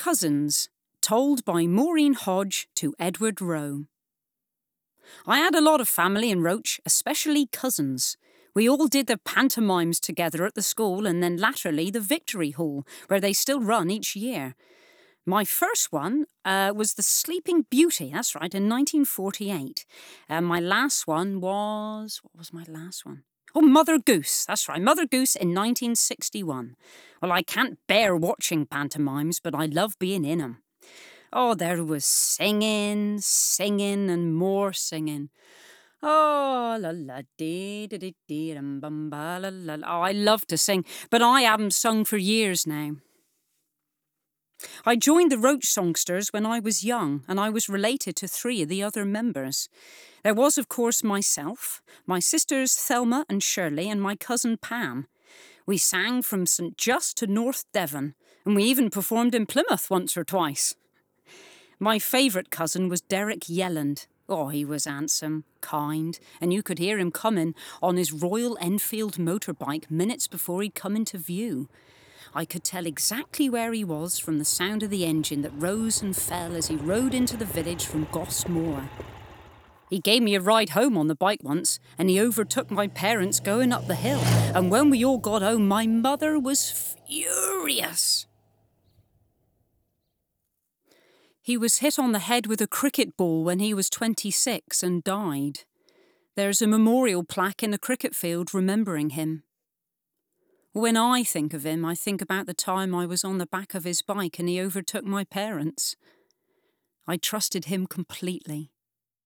Cousins, told by Maureen Hodge to Edward Rowe. I had a lot of family in Roach, especially cousins. We all did the pantomimes together at the school and then latterly the Victory Hall, where they still run each year. My first one was The Sleeping Beauty, that's right, in 1948. My last one was... What was my last one? Oh, Mother Goose, that's right, Mother Goose in 1961. Well, I can't bear watching pantomimes, but I love being in 'em. Oh, there was singing, singing and more singing. Oh, la la dee dee dee dee dum bum ba la la. Oh, I love to sing, but I haven't sung for years now. I joined the Roach Songsters when I was young, and I was related to 3 of the other members. There was, of course, myself, my sisters Thelma and Shirley, and my cousin Pam. We sang from St Just to North Devon, and we even performed in Plymouth once or twice. My favourite cousin was Derek Yelland. Oh, he was handsome, kind, and you could hear him coming on his Royal Enfield motorbike minutes before he'd come into view. I could tell exactly where he was from the sound of the engine that rose and fell as he rode into the village from Goss Moor. He gave me a ride home on the bike once, and he overtook my parents going up the hill, and when we all got home, my mother was furious. He was hit on the head with a cricket ball when he was 26 and died. There's a memorial plaque in a cricket field remembering him. When I think of him, I think about the time I was on the back of his bike and he overtook my parents. I trusted him completely.